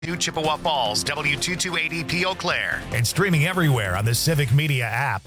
New Chippewa Falls, W228EP Eau Claire, and streaming everywhere on the Civic Media app.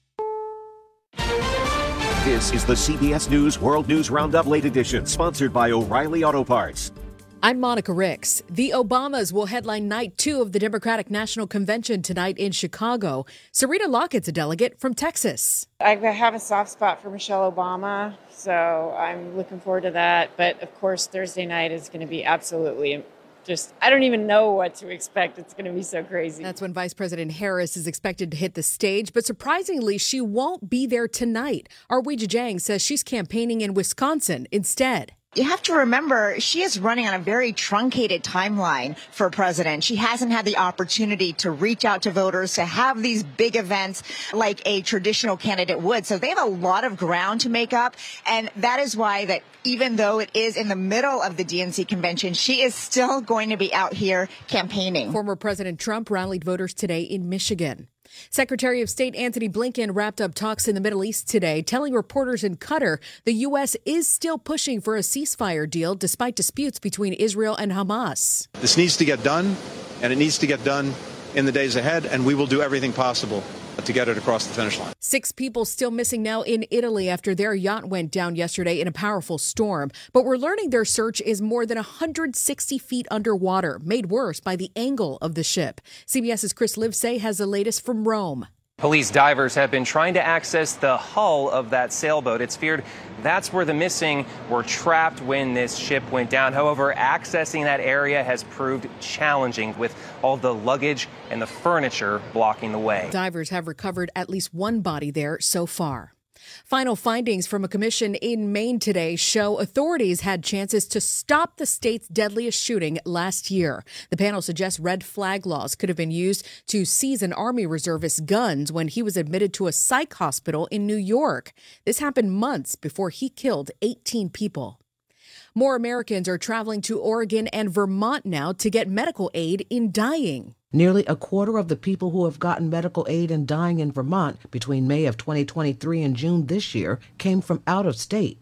This is the CBS News World News Roundup Late Edition, sponsored by O'Reilly Auto Parts. I'm Monica Ricks. The Obamas will headline night 2 of the Democratic National Convention tonight in Chicago. Serena Lockett's a delegate from Texas. I have a soft spot for Michelle Obama, so I'm looking forward to that. But of course, Thursday night is going to be absolutely I don't even know what to expect. It's going to be so crazy. That's when Vice President Harris is expected to hit the stage, but surprisingly, she won't be there tonight. Arweja Jang says she's campaigning in Wisconsin instead. You have to remember, she is running on a very truncated timeline for president. She hasn't had the opportunity to reach out to voters, to have these big events like a traditional candidate would. So they have a lot of ground to make up. And that is why that even though it is in the middle of the DNC convention, she is still going to be out here campaigning. Former President Trump rallied voters today in Michigan. Secretary of State Antony Blinken wrapped up talks in the Middle East today, telling reporters in Qatar the U.S. is still pushing for a ceasefire deal despite disputes between Israel and Hamas. This needs to get done, and it needs to get done in the days ahead, and we will do everything possible to get it across the finish line. 6 people still missing now in Italy after their yacht went down yesterday in a powerful storm. But we're learning their search is more than 160 feet underwater, made worse by the angle of the ship. CBS's Chris Livesay has the latest from Rome. Police divers have been trying to access the hull of that sailboat. It's feared that's where the missing were trapped when this ship went down. However, accessing that area has proved challenging with all the luggage and the furniture blocking the way. Divers have recovered at least one body there so far. Final findings from a commission in Maine today show authorities had chances to stop the state's deadliest shooting last year. The panel suggests red flag laws could have been used to seize an Army reservist's guns when he was admitted to a psych hospital in New York. This happened months before he killed 18 people. More Americans are traveling to Oregon and Vermont now to get medical aid in dying. Nearly a quarter of the people who have gotten medical aid and dying in Vermont between May of 2023 and June this year came from out of state.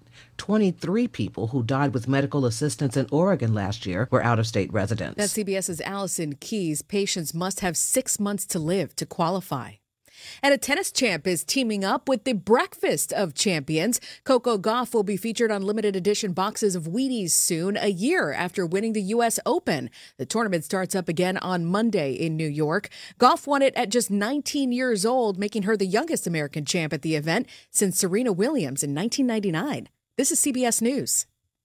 23 people who died with medical assistance in Oregon last year were out-of-state residents. That's CBS's Allison Keyes. Patients must have 6 months to live to qualify. And a tennis champ is teaming up with the Breakfast of Champions. Coco Gauff will be featured on limited edition boxes of Wheaties soon, a year after winning the U.S. Open. The tournament starts up again on Monday in New York. Gauff won it at just 19 years old, making her the youngest American champ at the event since Serena Williams in 1999. This is CBS News.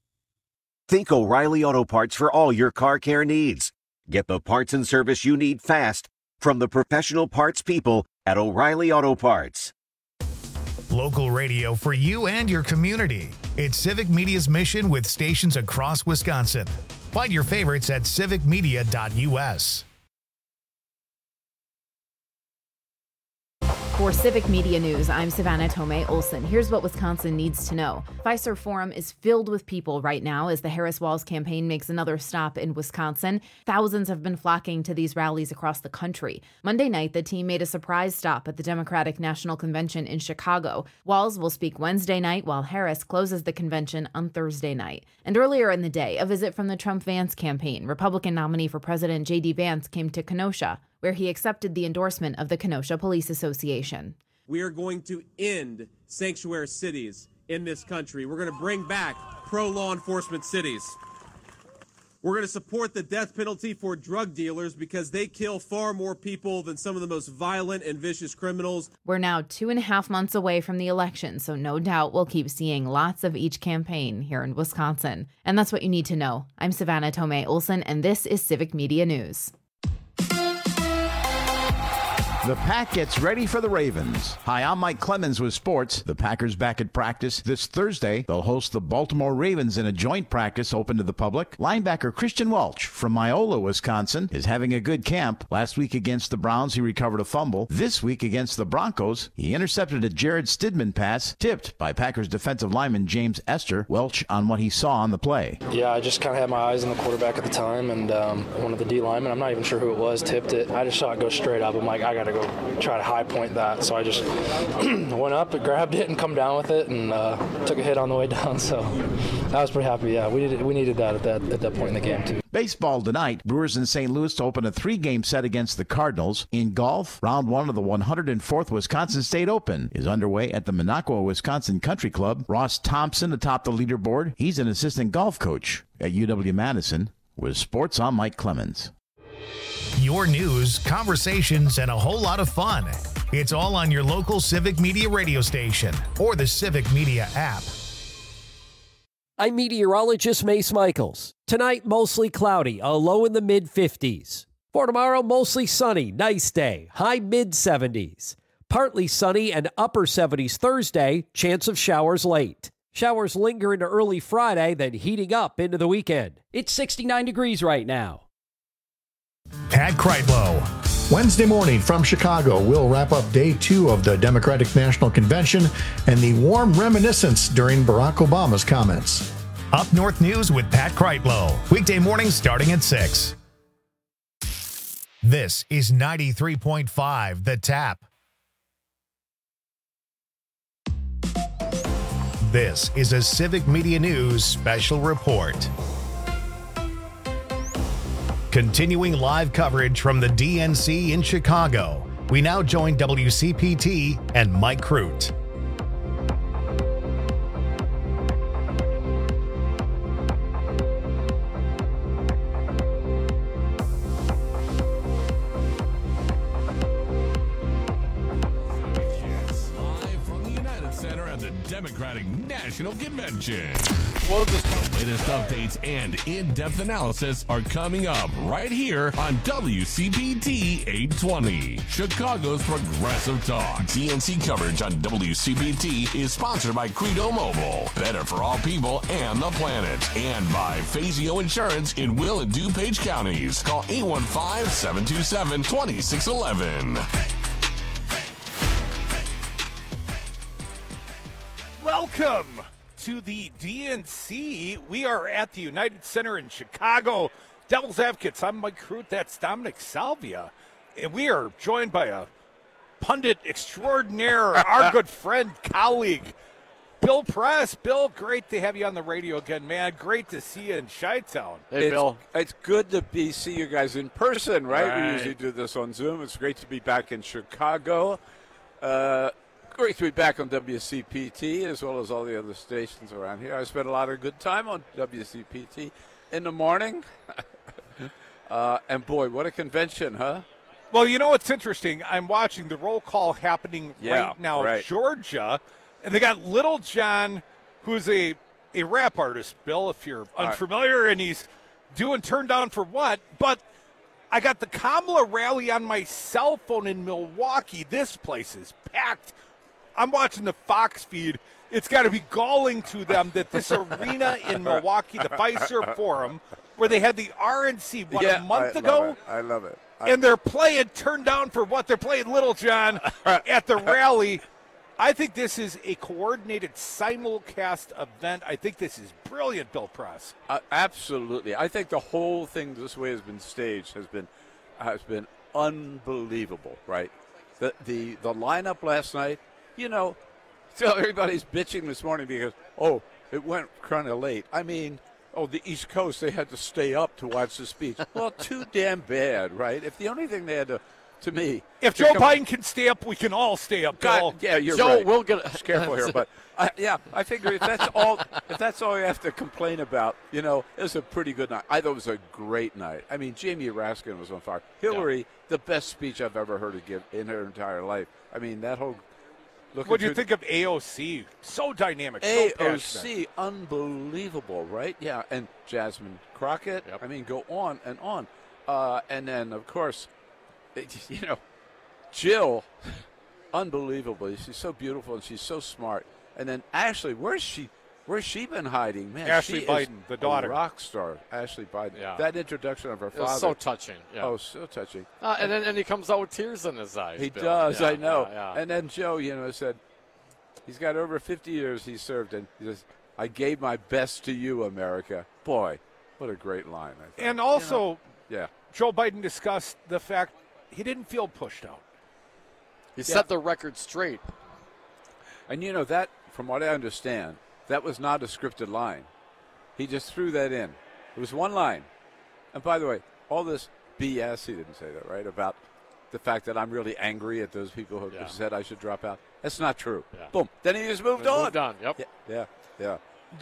Think O'Reilly Auto Parts for all your car care needs. Get the parts and service you need fast from the professional parts people at O'Reilly Auto Parts. Local radio for you and your community. It's Civic Media's mission with stations across Wisconsin. Find your favorites at civicmedia.us. For Civic Media News, I'm Savannah Tomei Olson. Here's what Wisconsin needs to know. Fiserv Forum is filled with people right now as the Harris-Walz campaign makes another stop in Wisconsin. Thousands have been flocking to these rallies across the country. Monday night, the team made a surprise stop at the Democratic National Convention in Chicago. Walz will speak Wednesday night while Harris closes the convention on Thursday night. And earlier in the day, a visit from the Trump-Vance campaign. Republican nominee for President J.D. Vance came to Kenosha, where he accepted the endorsement of the Kenosha Police Association. We are going to end sanctuary cities in this country. We're going to bring back pro-law enforcement cities. We're going to support the death penalty for drug dealers because they kill far more people than some of the most violent and vicious criminals. We're now 2.5 months away from the election, so no doubt we'll keep seeing lots of each campaign here in Wisconsin. And that's what you need to know. I'm Savannah Tomei Olson, and this is Civic Media News. The Pack gets ready for the Ravens. Hi, I'm Mike Clemens with sports. The Packers back at practice this Thursday. They'll host the Baltimore Ravens in a joint practice open to the public. Linebacker Christian Welch from Myola, Wisconsin, is having a good camp. Last week against the Browns, he recovered a fumble. This week against the Broncos, he intercepted a Jared Stidman pass tipped by Packers defensive lineman James Esther. Welch on what he saw on the play. Yeah, I just kind of had my eyes on the quarterback at the time, and one of the D linemen, I'm not even sure who it was, tipped it. I just saw it go straight up. I'm like, I got to to go try to high point that. So I just went up and grabbed it and come down with it and took a hit on the way down. So I was pretty happy. Yeah, we needed that at that point in the game too. Baseball tonight, Brewers in St. Louis to open a 3-game set against the Cardinals. In golf, round 1 of the 104th Wisconsin State Open is underway at the Minocqua, Wisconsin Country Club. Ross Thompson atop the leaderboard. He's an assistant golf coach at UW-Madison. With Sports, I'm Mike Clemens. Your news, conversations, and a whole lot of fun. It's all on your local Civic Media radio station or the Civic Media app. I'm meteorologist Mace Michaels. Tonight, mostly cloudy, a low in the mid-50s. For tomorrow, mostly sunny, nice day, high mid-70s. Partly sunny and upper 70s Thursday, chance of showers late. Showers linger into early Friday, then heating up into the weekend. It's 69 degrees right now. Pat Kreitlow. Wednesday morning from Chicago, we'll wrap up day 2 of the Democratic National Convention and the warm reminiscence during Barack Obama's comments. Up North News with Pat Kreitlow. Weekday mornings starting at 6. This is 93.5 The Tap. This is a Civic Media News special report. Continuing live coverage from the DNC in Chicago, we now join WCPT and Mike Crute. Live from the United Center at the Democratic National Convention. The latest updates and in-depth analysis are coming up right here on WCPT 820, Chicago's progressive talk. DNC coverage on WCPT is sponsored by Credo Mobile, better for all people and the planet, and by Fazio Insurance in Will and DuPage counties. Call 815-727-2611. Welcome to the DNC. We are at the United Center in Chicago. Devil's Advocates. I'm Mike Crute. That's Dominic Salvia. And we are joined by a pundit extraordinaire, our good friend, colleague, Bill Press. Bill, great to have you on the radio again, man. Great to see you in Chi-Town. Hey, Bill. It's good to see you guys in person, right? We usually do this on Zoom. It's great to be back in Chicago. Great to be back on WCPT as well as all the other stations around here. I spent a lot of good time on WCPT in the morning. And, boy, what a convention, huh? Well, you know what's interesting? I'm watching the roll call happening right now in Georgia, and they got Little John, who's a rap artist, Bill, if you're unfamiliar, and he's doing Turn Down for What? But I got the Kamala rally on my cell phone in Milwaukee. This place is packed. I'm watching the Fox feed. It's got to be galling to them that this arena in Milwaukee, the Fiserv Forum, where they had the RNC, a month ago? I love it. And they're playing Turn Down for What? They're playing Little John at the rally. I think this is a coordinated simulcast event. I think this is brilliant, Bill Press. Absolutely. I think the whole thing this way has been staged has been unbelievable, right? The lineup last night, you know, so everybody's bitching this morning because, it went kind of late. I mean, the East Coast, they had to stay up to watch the speech. Well, too damn bad, right? If the only thing they had to me. If Joe Biden can stay up, we can all stay up, Bill. God, yeah, you're Joe, right. We'll get careful here, but I figure if that's all you have to complain about, you know, it was a pretty good night. I thought it was a great night. I mean, Jamie Raskin was on fire. Hillary, the best speech I've ever heard her give in her entire life. I mean, that whole. What do you think of AOC? So dynamic, so AOC, unbelievable, right? Yeah, and Jasmine Crockett. Yep. I mean, go on and on. And then, of course, you know, Jill, unbelievable. She's so beautiful and she's so smart. And then Ashley, where's she been hiding? Man, Ashley Biden, the daughter. A rock star, Ashley Biden. Yeah. That introduction of her father. It's so touching. Yeah. Oh, so touching. And he comes out with tears in his eyes. He Bill. does, yeah, I know. Yeah. And then Joe, you know, said he's got over 50 years he served, and he says, I gave my best to you, America. Boy, what a great line. I thought. And also, you know, Joe Biden discussed the fact he didn't feel pushed out. He set the record straight. And that, from what I understand, that was not a scripted line. He just threw that in. It was one line. And by the way, all this BS, he didn't say that, right, about the fact that I'm really angry at those people who said I should drop out. That's not true. Yeah. Boom. Then he just moved on. Moved on, yep. Yeah.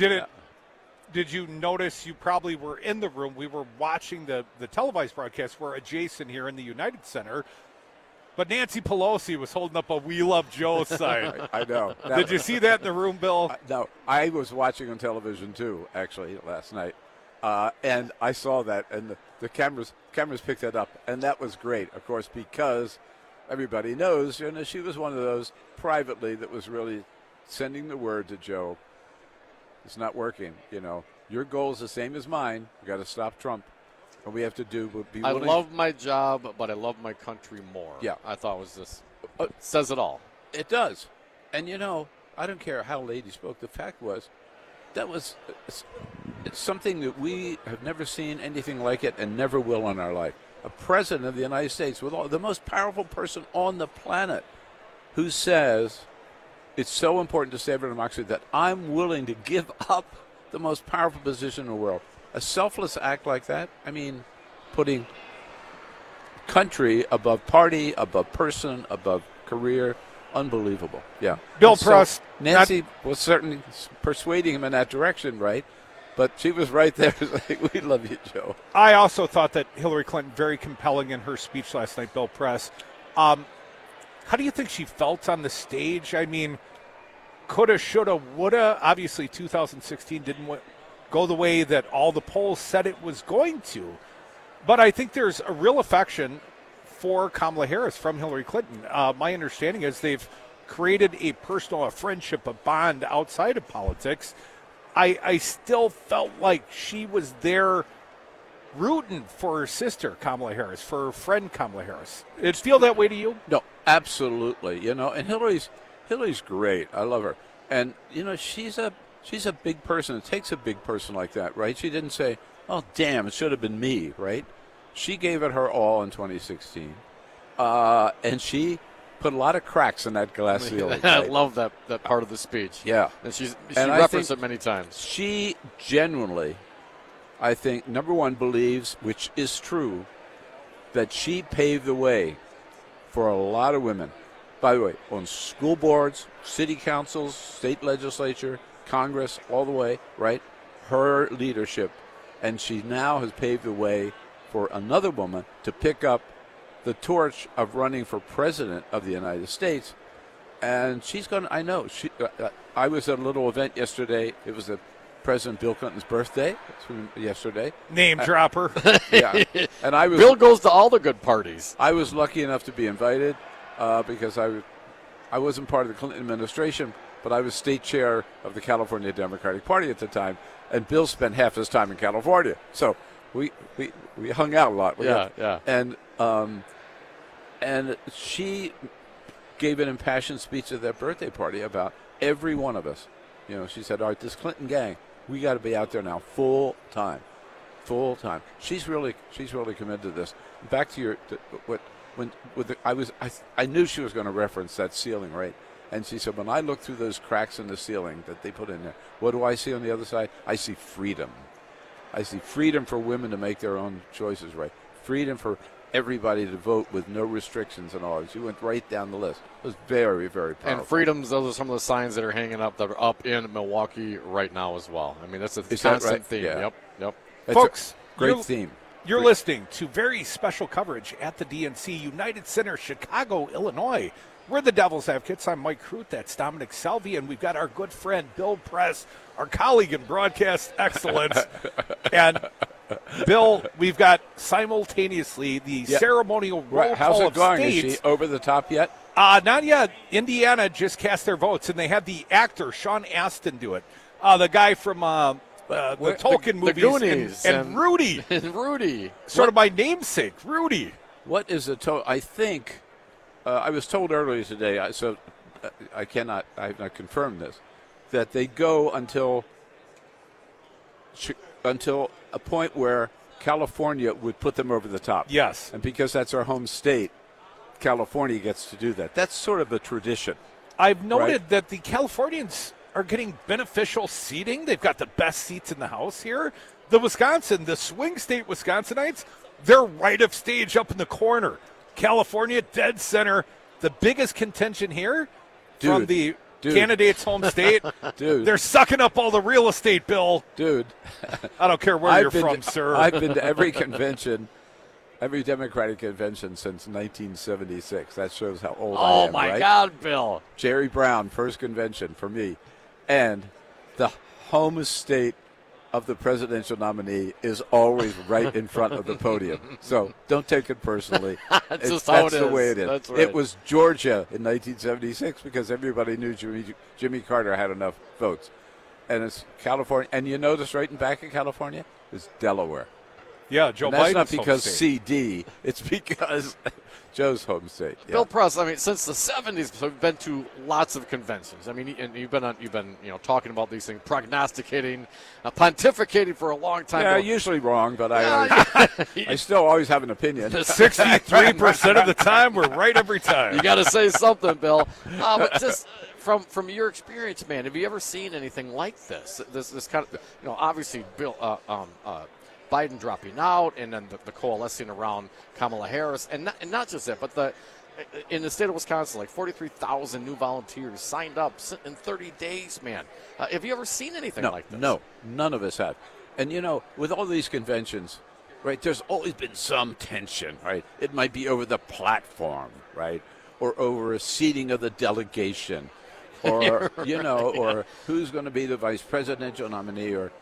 Did you notice, you probably were in the room, we were watching the televised broadcast, we're adjacent here in the United Center, but Nancy Pelosi was holding up a "We Love Joe" sign. I know. Did you see that in the room, Bill? No, I was watching on television too, actually, last night, and I saw that, and the cameras picked that up, and that was great, of course, because everybody knows, she was one of those privately that was really sending the word to Joe. It's not working. Your goal is the same as mine. We got to stop Trump. What we have to do would be willing. I love my job, but I love my country more. Yeah. I thought it was this. Says it all. It does. And, I don't care how late he spoke. The fact was, it's something that we have never seen anything like it and never will in our life. A president of the United States, the most powerful person on the planet, who says it's so important to save our democracy that I'm willing to give up the most powerful position in the world. A selfless act like that, putting country above party, above person, above career, unbelievable. Yeah. Bill Press. Nancy was certainly persuading him in that direction, right? But she was right there saying, "We love you, Joe." I also thought that Hillary Clinton, very compelling in her speech last night, Bill Press. How do you think she felt on the stage? Coulda, shoulda, woulda. Obviously, 2016 didn't go the way that all the polls said it was going to. But I think there's a real affection for Kamala Harris from Hillary Clinton. My understanding is they've created a friendship, a bond outside of politics. I still felt like she was there rooting for her sister, Kamala Harris, for her friend, Kamala Harris. Did it feel that way to you? No, absolutely. And Hillary's great. I love her. And, she's a big person. It takes a big person like that, right? She didn't say, "Oh, damn, it should have been me," right? She gave it her all in 2016. And she put a lot of cracks in that glass ceiling. I love that part of the speech. Yeah. And she referenced it many times. She genuinely, I think, number one, believes, which is true, that she paved the way for a lot of women. By the way, on school boards, city councils, state legislature, Congress, all the way, right? Her leadership. And she now has paved the way for another woman to pick up the torch of running for president of the United States. And she's going to, I know, I was at a little event yesterday. It was President Bill Clinton's birthday yesterday. Name dropper. Yeah. And Bill goes to all the good parties. I was lucky enough to be invited because I wasn't part of the Clinton administration, but I was state chair of the California Democratic Party at the time, and Bill spent half his time in California. So we hung out a lot. Yeah. And she gave an impassioned speech at that birthday party about every one of us. She said, "All right, this Clinton gang, we got to be out there now full time. She's really committed to this. Back to I knew she was going to reference that ceiling, right? And she said, when I look through those cracks in the ceiling that they put in there, what do I see on the other side? I see freedom. I see freedom for women to make their own choices, right? Freedom for everybody to vote with no restrictions and all. She went right down the list. It was very, very powerful. And freedoms, those are some of the signs that are hanging up that are up in Milwaukee right now as well. That's a constant theme. Yeah. Yep. Folks, great theme. You're listening to very special coverage at the DNC United Center, Chicago, Illinois. We're the Devil's Advocates. I'm Mike Crute. That's Dominic Salvi. And we've got our good friend Bill Press, our colleague in broadcast excellence. And, Bill, we've got simultaneously the ceremonial roll How's call it of going? states. Is she over the top yet? Not yet. Indiana just cast their votes, and they had the actor Sean Astin do it. The guy from the Tolkien movies, the Goonies and Rudy. And Rudy. Sort of my namesake, Rudy. What is the total? I think I was told earlier today, I have not confirmed this, that they go until a point where California would put them over the top. Yes. And because that's our home state, California gets to do that. That's sort of a tradition. I've noted that the Californians are getting beneficial seating. They've got the best seats in the House here. The swing state Wisconsinites, they're right of stage up in the corner. California, dead center. The biggest contention here from the candidate's home state. Dude. They're sucking up all the real estate, Bill. Dude. I don't care where you're from, sir. I've been to every convention, every Democratic convention since 1976. That shows how old I am, Oh, my right? God, Bill. Jerry Brown, first convention for me. And the home state of the presidential nominee is always right in front of the podium. So don't take it personally. That's just how it is. That's the way it is. That's right. It was Georgia in 1976 because everybody knew Jimmy Carter had enough votes. And it's California. And you notice right in back of California is Delaware. Yeah, Joe and that's Biden's not because home state. CD. It's because Joe's home state. Yeah. Bill Press, I mean, since the 70s, we've been to lots of conventions. I mean, and you've been talking about these things, prognosticating, pontificating for a long time. Yeah, usually wrong, but I still always have an opinion. 63% of the time, we're right every time. You got to say something, Bill. But just from your experience, man, have you ever seen anything like this? This kind of, obviously, Bill. Biden dropping out, and then the coalescing around Kamala Harris, and not just that, but in the state of Wisconsin, like 43,000 new volunteers signed up in 30 days, man. Have you ever seen anything like this? No, none of us have. And, with all these conventions, right, there's always been some tension, right? It might be over the platform, right, or over a seating of the delegation, or, or who's going to be the vice presidential nominee, or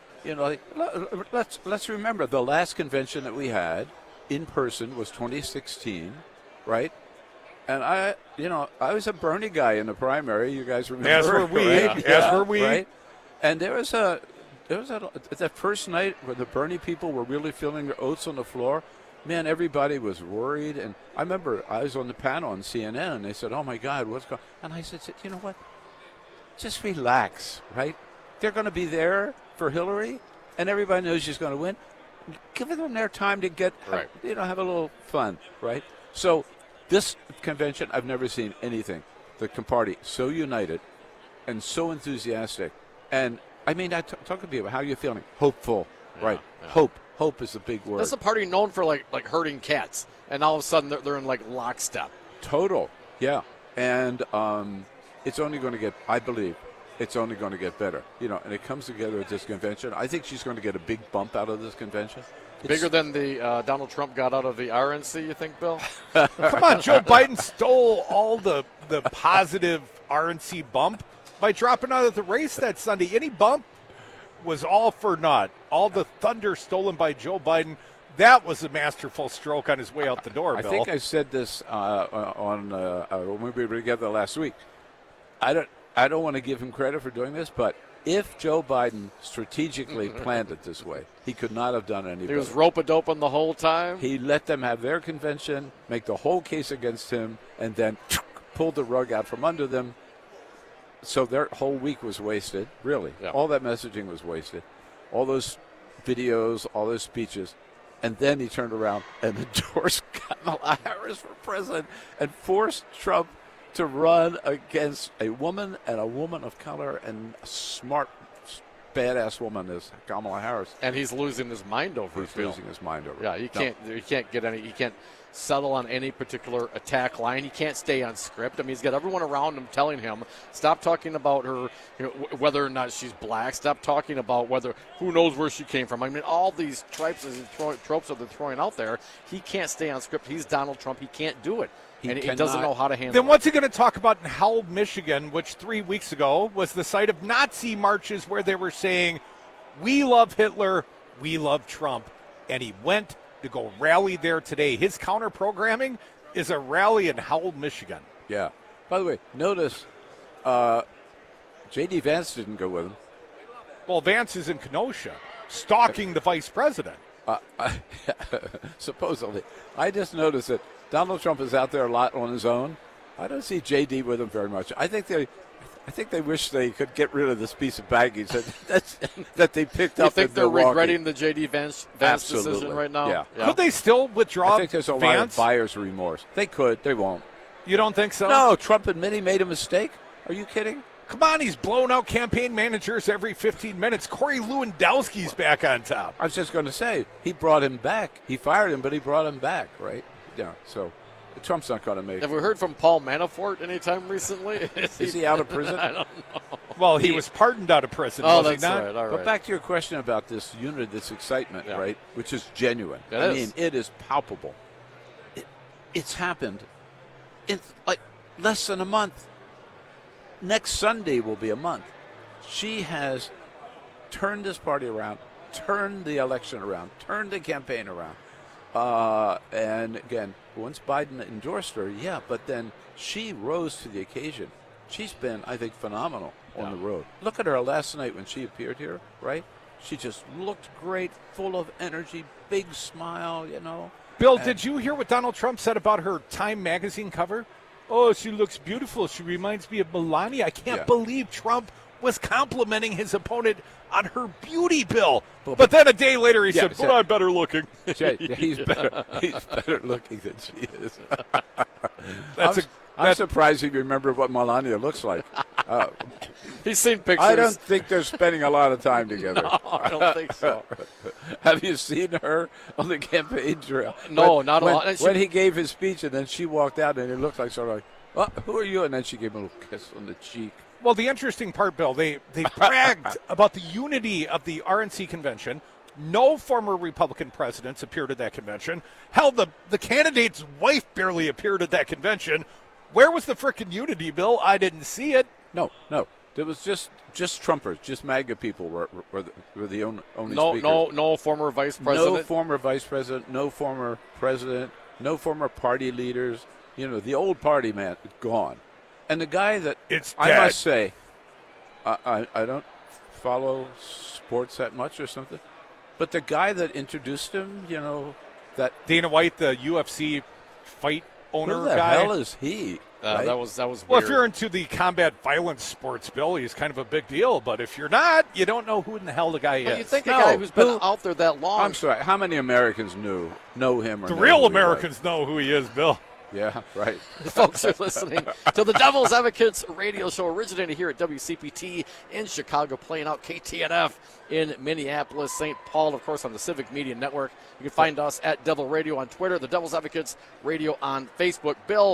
let's remember the last convention that we had in person was 2016, right? And I was a Bernie guy in the primary. You guys remember? As were we. Right? As were we. Right? And there was that first night where the Bernie people were really feeling their oats on the floor. Man, everybody was worried. And I remember I was on the panel on CNN, and they said, "Oh my God, what's going?" And I said, "You know what? Just relax, right? They're going to be there for Hillary, and everybody knows she's going to win. Give them their time to get, have a little fun, right?" So this convention, I've never seen anything. The party so united and so enthusiastic. And, I mean, I talk to people, how are you feeling? Hopeful, right? Yeah. Hope is a big word. That's a party known for, like herding cats, and all of a sudden they're in, lockstep. Total, yeah. And it's only going to get, I believe, it's only going to get better. And it comes together at this convention. I think she's going to get a big bump out of this convention. Bigger than the Donald Trump got out of the RNC, you think, Bill? Come on, Joe Biden stole all the positive RNC bump by dropping out of the race that Sunday. Any bump was all for naught. All the thunder stolen by Joe Biden. That was a masterful stroke on his way out the door, Bill. I think I said this when we were together last week. I don't want to give him credit for doing this, but if Joe Biden strategically planned it this way, he could not have done any better. He was rope-a-doping the whole time? He let them have their convention, make the whole case against him, and then pulled the rug out from under them. So their whole week was wasted, really. Yeah. All that messaging was wasted. All those videos, all those speeches. And then he turned around and endorsed Kamala Harris for president and forced Trump to run against a woman and a woman of color and a smart, badass woman as Kamala Harris. And he's losing his mind over it. He's losing his mind over it. Yeah, he can't settle on any particular attack line. He can't stay on script. I mean, he's got everyone around him telling him, stop talking about her, whether or not she's black. Stop talking about who knows where she came from. I mean, all these tropes that they're throwing out there, he can't stay on script. He's Donald Trump. He can't do it. He doesn't know how to handle it. Then what's he going to talk about in Howell, Michigan, which 3 weeks ago was the site of Nazi marches where they were saying, we love Hitler, we love Trump. And he went to go rally there today. His counter-programming is a rally in Howell, Michigan. Yeah. By the way, notice J.D. Vance didn't go with him. Well, Vance is in Kenosha, stalking the vice president. Supposedly. I just noticed that Donald Trump is out there a lot on his own. I don't see J.D. with him very much. I think they wish they could get rid of this piece of baggage that they picked up. You think they're regretting the J.D. Vance decision right now? Yeah. Could they still withdraw? I think there's a lot of buyer's remorse. They could. They won't. You don't think so? No, Trump admitted he made a mistake. Are you kidding? Come on, he's blown out campaign managers every 15 minutes. Corey Lewandowski's back on top. I was just going to say, he brought him back. He fired him, but he brought him back, right? Yeah, so Trump's not going to make it. Have we heard from Paul Manafort anytime recently? Is he out of prison? I don't know. Well, he was pardoned out of prison, oh, was that's he not? right. All right. But back to your question about this unity, this excitement, right, which is genuine. I mean, it is palpable. It's happened in like less than a month. Next Sunday will be a month. She has turned this party around, turned the election around, turned the campaign around. And again, once Biden endorsed her, but then she rose to the occasion. She's been, I think, phenomenal on the road. Look at her last night when she appeared here, right? She just looked great, full of energy, big smile, Bill, did you hear what Donald Trump said about her Time magazine cover? Oh, she looks beautiful. She reminds me of Melania. I can't believe Trump was complimenting his opponent on her beauty, Bill. But then a day later he said, but I'm better looking. He's better looking than she is. I'm surprised you remember what Melania looks like. He's seen pictures. I don't think they're spending a lot of time together. No, I don't think so. Have you seen her on the campaign trail? No, not a lot. When he gave his speech and then she walked out and it looked like sort of like, who are you? And then she gave him a little kiss on the cheek. Well, the interesting part, Bill, they bragged about the unity of the RNC convention. No former Republican presidents appeared at that convention. Hell, the candidate's wife barely appeared at that convention. Where was the frickin' unity, Bill? I didn't see it. No. There was just Trumpers, just MAGA people were the only speakers. No former vice president. No former vice president, no former president, no former party leaders. The old party man is gone. And the guy that I must say, I don't follow sports that much or something, but the guy that introduced him, that Dana White, the UFC fight owner who the guy. hell is he? Right? That was weird. Well, if you're into the combat violence sports, Bill, he's kind of a big deal. But if you're not, you don't know who in the hell the guy is. You think a guy who's been out there that long? I'm sorry. How many Americans know him? Or the real Americans know who he is, Bill. Yeah, right. Folks are listening to the Devil's Advocates radio show, originating here at WCPT in Chicago, playing out KTNF in Minneapolis, St. Paul, of course, on the Civic Media Network. You can find us at Devil Radio on Twitter, the Devil's Advocates Radio on Facebook. Bill,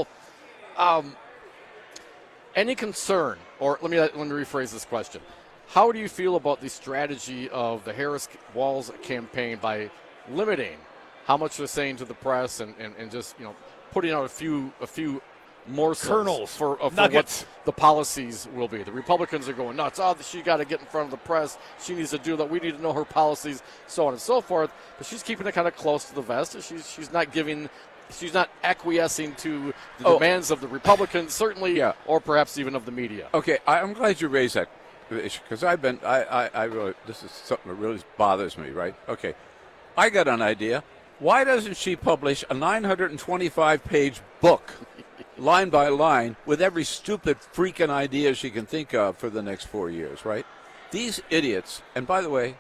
any concern, or let me rephrase this question. How do you feel about the strategy of the Harris-Walz campaign by limiting how much they're saying to the press and just, putting out a few morsels kernels for nuggets. What the policies will be? The Republicans are going nuts. Oh, she got to get in front of the press. She needs to do that. We need to know her policies, so on and so forth. But she's keeping it kind of close to the vest. She's not acquiescing to the demands of the Republicans, certainly, or perhaps even of the media. Okay, I'm glad you raised that issue because I really, this is something that really bothers me, right? Okay, I got an idea. Why doesn't she publish a 925-page book, line by line, with every stupid freaking idea she can think of for the next 4 years, right? These idiots, and by the way,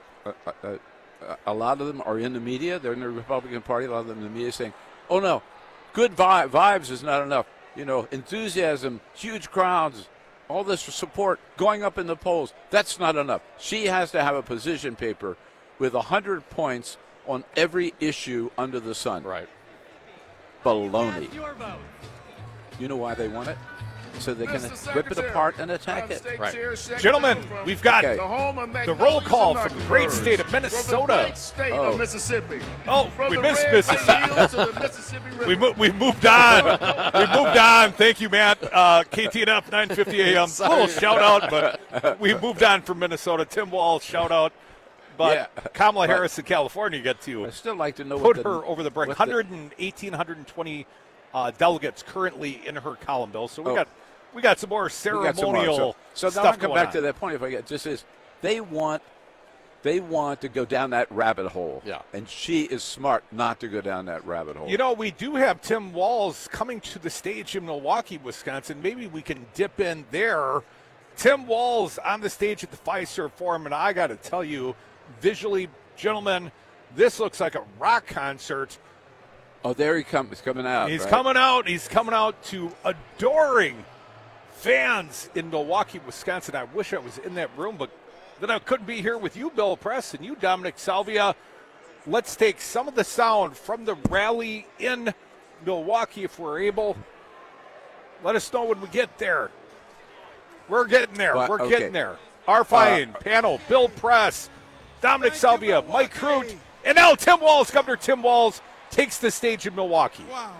a lot of them are in the media. They're in the Republican Party. A lot of them in the media saying, oh, no, good vibes is not enough. Enthusiasm, huge crowds, all this support going up in the polls. That's not enough. She has to have a position paper with 100 points on every issue under the sun. Right. Baloney. You know why they want it? So they can rip it apart and attack it. Right. Gentlemen, we've got the roll call from the great state of Minnesota. Mississippi. Oh, we missed Mississippi. We moved on. We moved on. Thank you, Matt. KTNF 950 AM. Little shout out, but we moved on from Minnesota. Tim Walz, shout out. But Kamala Harris in California get to I still like to know put her over the brink. 118, 120 delegates currently in her column, Bill. So we got some more ceremonial so stuff now I'll come going back on. to that point. If I get just is they want to go down that rabbit hole. Yeah. And she is smart not to go down that rabbit hole. We do have Tim Walz coming to the stage in Milwaukee, Wisconsin. Maybe we can dip in there. Tim Walz on the stage at the Fiserv Forum, and I got to tell you, visually, gentlemen, this looks like a rock concert. Oh, there he comes. He's coming out. He's right? coming out. He's coming out to adoring fans in Milwaukee, Wisconsin. I wish I was in that room, but then I couldn't be here with you, Bill Press, and you, Dominic Salvia. Let's take some of the sound from the rally in Milwaukee if we're able. Let us know when we get there. We're getting there. We're getting there. Our fine panel, Bill Press, Dominic Salvia, Mike Crute, and now Tim Walz. Governor Tim Walz takes the stage in Milwaukee. Wow.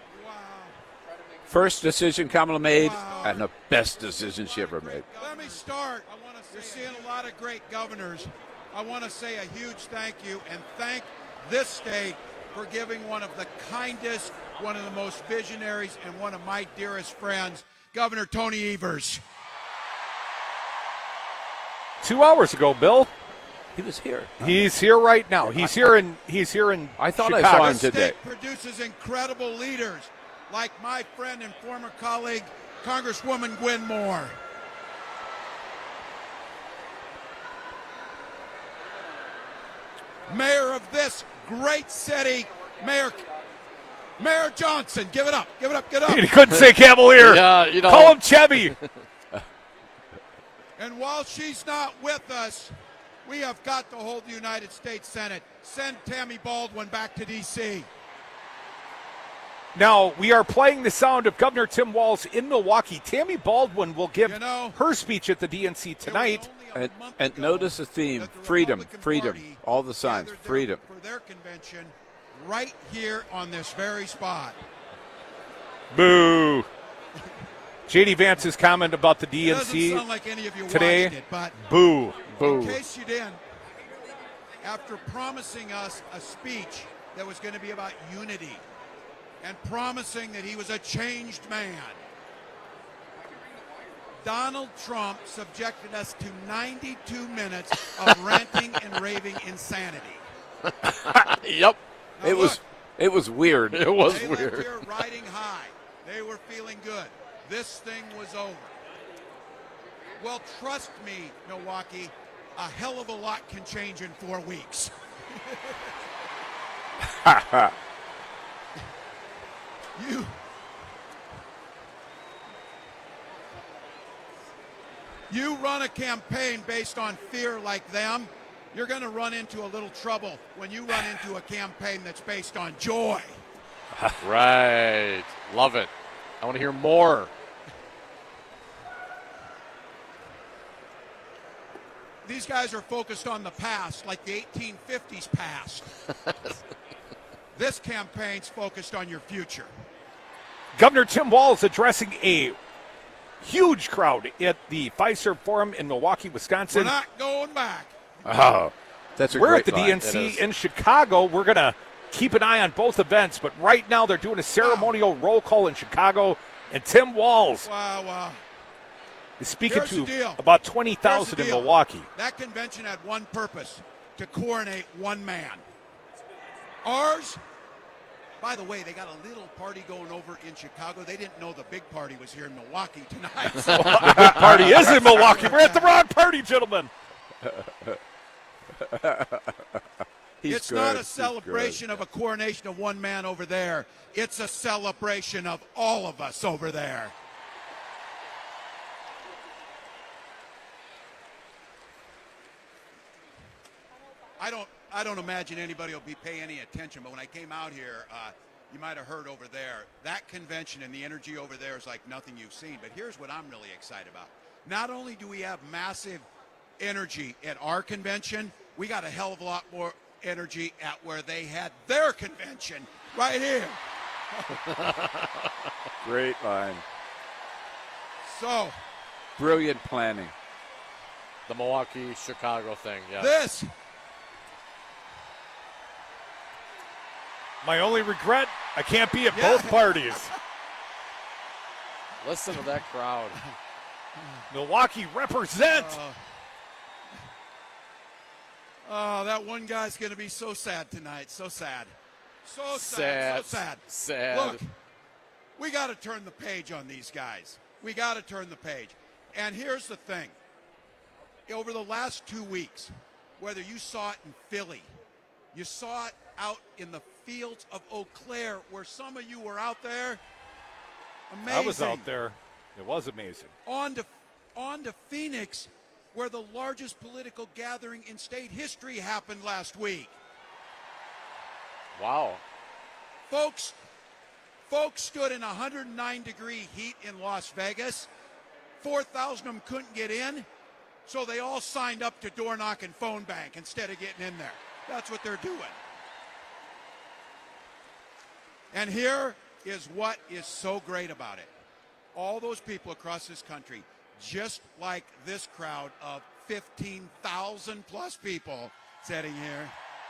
First decision Kamala made, and the best decision she ever made. Let me start. You're seeing a lot of great governors. I want to say a huge thank you and thank this state for giving one of the kindest, one of the most visionaries, and one of my dearest friends, Governor Tony Evers. 2 hours ago, Bill. He was here. He's here right now. He's here in I thought Chicago. I saw him today. The state produces incredible leaders like my friend and former colleague, Congresswoman Gwen Moore. Mayor of this great city, Mayor Johnson. Give it up, give it up, get up. He couldn't say Cavalier. Yeah, Call him Chevy. And while she's not with us, we have got to hold the United States Senate. Send Tammy Baldwin back to D.C. Now, we are playing the sound of Governor Tim Walz in Milwaukee. Tammy Baldwin will give her speech at the DNC tonight. And notice the theme, freedom, freedom, all the signs, freedom. For their convention right here on this very spot. Boo. J.D. Vance's comment about the DNC doesn't sound like any of you today, watched it, but boo. In case you didn't, after promising us a speech that was going to be about unity and promising that he was a changed man, Donald Trump subjected us to 92 minutes of ranting and raving insanity. Yep. Now It was weird. It was they weird. left here riding high. They were feeling good. This thing was over. Well, trust me, Milwaukee, a hell of a lot can change in 4 weeks. You run a campaign based on fear like them, you're going to run into a little trouble when you run into a campaign that's based on joy. Right. Love it. I want to hear more. These guys are focused on the past, like the 1850s past. This campaign's focused on your future. Governor Tim Walz addressing a huge crowd at the Fiserv Forum in Milwaukee, Wisconsin. We're not going back. Oh, that's a We're great at the line. DNC in Chicago. We're going to keep an eye on both events, but right now they're doing a ceremonial roll call in Chicago, and Tim Walz is speaking Here's the to deal. about Here's 20,000 the in deal. Milwaukee. That convention had one purpose, to coronate one man. Ours, by the way, they got a little party going over in Chicago. They didn't know the big party was here in Milwaukee tonight. The big party is in Milwaukee. We're at the wrong party, gentlemen. It's not a celebration of a coronation of one man over there. It's a celebration of all of us over there. I don't imagine anybody will be paying any attention, but when I came out here, you might have heard over there, that convention and the energy over there is like nothing you've seen. But here's what I'm really excited about. Not only do we have massive energy at our convention, we got a hell of a lot more energy at where they had their convention right here. Great line. So, brilliant planning. The Milwaukee-Chicago thing, yeah. This. My only regret, I can't be at both parties. Listen to that crowd. Milwaukee represent. Oh, that one guy's going to be so sad tonight. So sad. So sad. So sad. Sad. Look, we got to turn the page on these guys. We got to turn the page. And here's the thing. Over the last 2 weeks, whether you saw it in Philly, you saw it out in the fields of Eau Claire, where some of you were out there. Amazing. I was out there. It was amazing. On to Phoenix, where the largest political gathering in state history happened last week. Wow. Folks stood in 109-degree heat in Las Vegas. 4,000 of them couldn't get in, so they all signed up to door knock and phone bank instead of getting in there. That's what they're doing. And here is what is so great about it. All those people across this country, just like this crowd of 15,000 plus people sitting here.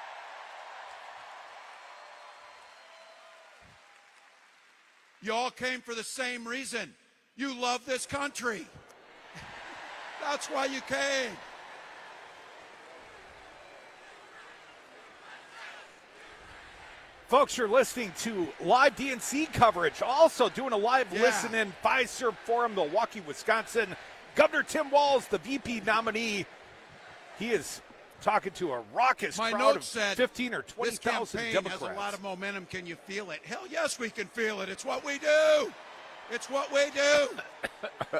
You all came for the same reason. You love this country. That's why you came. Folks, you're listening to live DNC coverage. Also doing a live listen in Fiserv Forum, Milwaukee, Wisconsin. Governor Tim Walz, the VP nominee, he is talking to a raucous crowd of 15 or 20,000 Democrats. Has a lot of momentum. Can you feel it? Hell yes, we can feel it. It's what we do. It's what we do.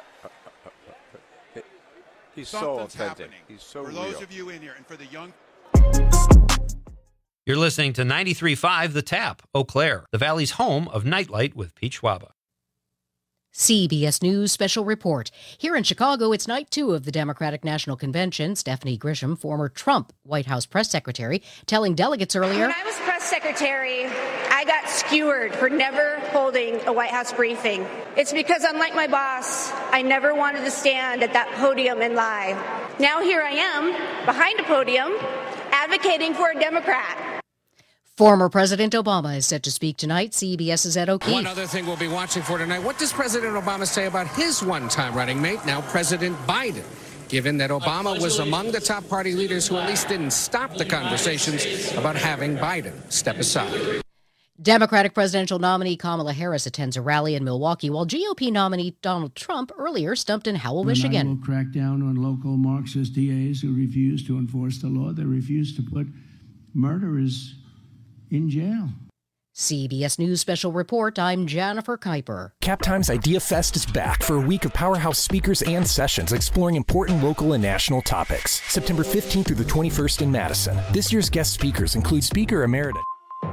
He's Something's so authentic. Happening. He's so for real. those of you in here and for the young. You're listening to 93.5 The Tap, Eau Claire, the Valley's home of Nightlight with Pete Schwaba. CBS News Special Report. Here in Chicago, it's night 2 of the Democratic National Convention. Stephanie Grisham, former Trump White House press secretary, telling delegates earlier, when I was press secretary, I got skewered for never holding a White House briefing. It's because, unlike my boss, I never wanted to stand at that podium and lie. Now here I am, behind a podium, advocating for a Democrat. Former President Obama is set to speak tonight. CBS's Ed O'Keefe. One other thing we'll be watching for tonight. What does President Obama say about his one-time running mate, now President Biden? Given that Obama was among the top party leaders who at least didn't stop the conversations about having Biden step aside. Democratic presidential nominee Kamala Harris attends a rally in Milwaukee, while GOP nominee Donald Trump earlier stumped in Howell, Michigan. I will crack down on local Marxist DAs who refuse to enforce the law. They refuse to put murderers in jail. CBS News Special Report, I'm Jennifer Kuiper. Captime's Idea Fest is back for a week of powerhouse speakers and sessions exploring important local and national topics. September 15th through the 21st in Madison. This year's guest speakers include Speaker Emeritus.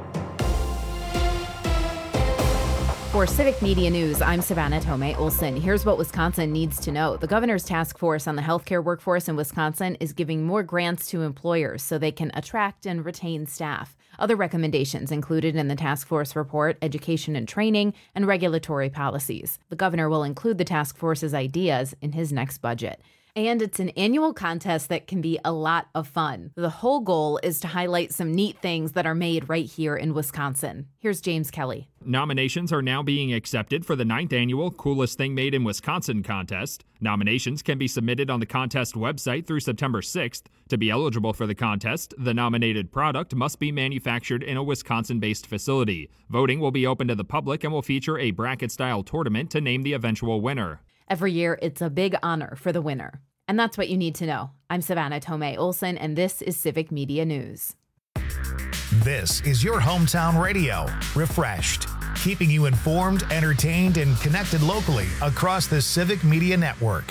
For Civic Media News, I'm Savannah Tomei Olson. Here's what Wisconsin needs to know. The governor's task force on the healthcare workforce in Wisconsin is giving more grants to employers so they can attract and retain staff. Other recommendations included in the task force report, education and training, and regulatory policies. The governor will include the task force's ideas in his next budget. And it's an annual contest that can be a lot of fun. The whole goal is to highlight some neat things that are made right here in Wisconsin. Here's James Kelly. Nominations are now being accepted for the 9th annual Coolest Thing Made in Wisconsin contest. Nominations can be submitted on the contest website through September 6th. To be eligible for the contest, the nominated product must be manufactured in a Wisconsin-based facility. Voting will be open to the public and will feature a bracket-style tournament to name the eventual winner. Every year, it's a big honor for the winner. And that's what you need to know. I'm Savannah Tomei Olson, and this is Civic Media News. This is your hometown radio, refreshed, keeping you informed, entertained, and connected locally across the Civic Media Network.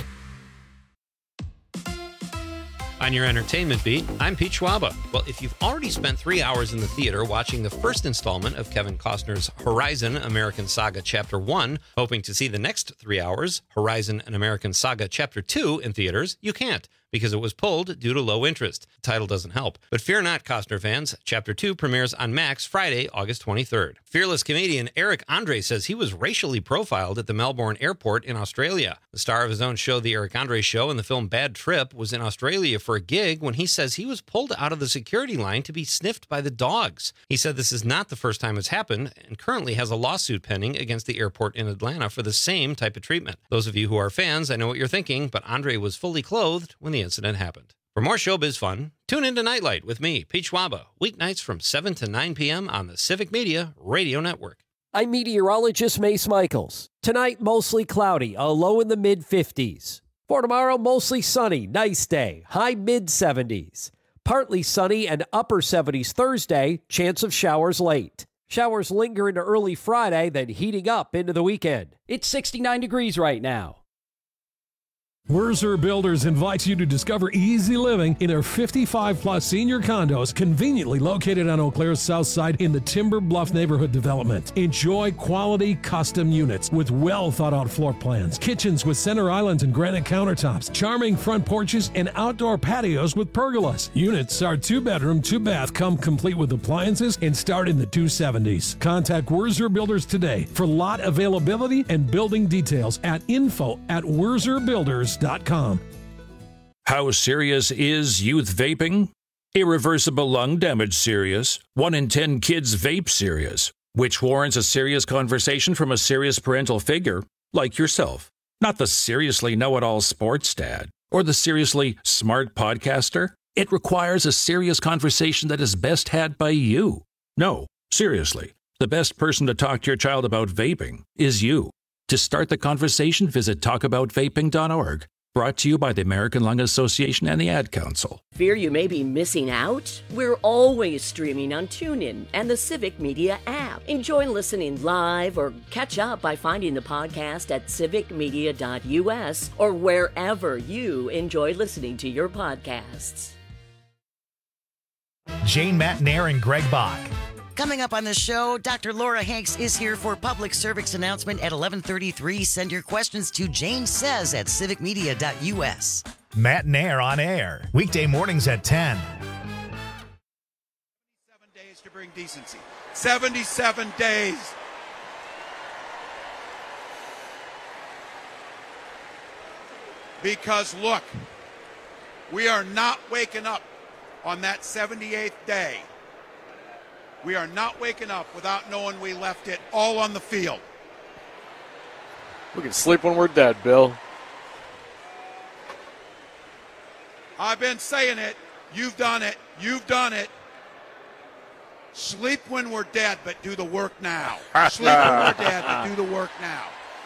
On your entertainment beat, I'm Pete Schwaba. Well, if you've already spent 3 hours in the theater watching the first installment of Kevin Costner's Horizon American Saga Chapter 1, hoping to see the next 3 hours, Horizon An American Saga Chapter 2, in theaters, you can't, because it was pulled due to low interest. The title doesn't help. But fear not, Costner fans. Chapter 2 premieres on Max Friday, August 23rd. Fearless comedian Eric Andre says he was racially profiled at the Melbourne airport in Australia. The star of his own show, The Eric Andre Show, and the film Bad Trip, was in Australia for a gig when he says he was pulled out of the security line to be sniffed by the dogs. He said this is not the first time it's happened and currently has a lawsuit pending against the airport in Atlanta for the same type of treatment. Those of you who are fans, I know what you're thinking, but Andre was fully clothed when the incident happened. For more showbiz fun, tune into Nightlight with me, Pete Schwaba, weeknights from 7 to 9 p.m. on the Civic Media Radio Network. I'm meteorologist Mace Michaels. Tonight, mostly cloudy, a low in the mid-50s. For tomorrow, mostly sunny, nice day, high mid-70s. Partly sunny and upper 70s Thursday, chance of showers late. Showers linger into early Friday, then heating up into the weekend. It's 69 degrees right now. Wurzer Builders invites you to discover easy living in their 55-plus senior condos conveniently located on Eau Claire's south side in the Timber Bluff neighborhood development. Enjoy quality custom units with well-thought-out floor plans, kitchens with center islands and granite countertops, charming front porches, and outdoor patios with pergolas. Units are 2-bedroom, 2-bath, come complete with appliances, and start in the 270s. Contact Wurzer Builders today for lot availability and building details at info@WurzerBuilders.com. How serious is youth vaping? Irreversible lung damage serious. 1 in 10 kids vape serious, which warrants a serious conversation from a serious parental figure like yourself. Not the seriously know-it-all sports dad or the seriously smart podcaster. It requires a serious conversation that is best had by you. No, seriously, the best person to talk to your child about vaping is you. To start the conversation, visit talkaboutvaping.org. Brought to you by the American Lung Association and the Ad Council. Fear you may be missing out? We're always streaming on TuneIn and the Civic Media app. Enjoy listening live or catch up by finding the podcast at civicmedia.us or wherever you enjoy listening to your podcasts. Jane Matnair and Greg Bach. Coming up on the show, Dr. Laura Hanks is here for public service announcement at 11:33. Send your questions to Jane Says at civicmedia.us. Matt Nair on air, weekday mornings at 10. 77 days to bring decency. 77 days. Because look, we are not waking up on that 78th day. We are not waking up without knowing we left it all on the field. We can sleep when we're dead, Bill. I've been saying it. You've done it. You've done it. Sleep when we're dead, but do the work now. Sleep when we're dead, but do the work now.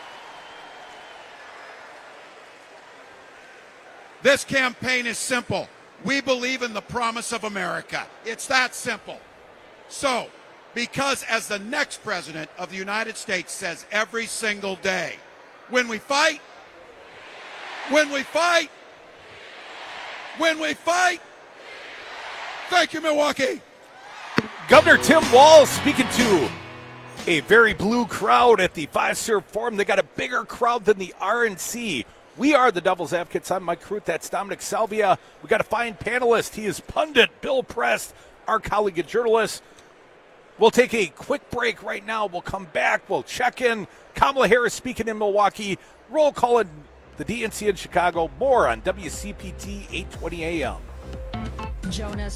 This campaign is simple. We believe in the promise of America. It's that simple. So, because as the next president of the United States says every single day, when we fight, when we fight, when we fight, thank you, Milwaukee. Governor Tim Walz speaking to a very blue crowd at the Fiserv Forum. They got a bigger crowd than the RNC. We are the Devil's Advocates. I'm Mike Crute. That's Dominic Salvia. We got a fine panelist. He is pundit Bill Prest, our colleague and journalist. We'll take a quick break right now. We'll come back. We'll check in. Kamala Harris speaking in Milwaukee. Roll call in the DNC in Chicago. More on WCPT 820 AM. Jonas.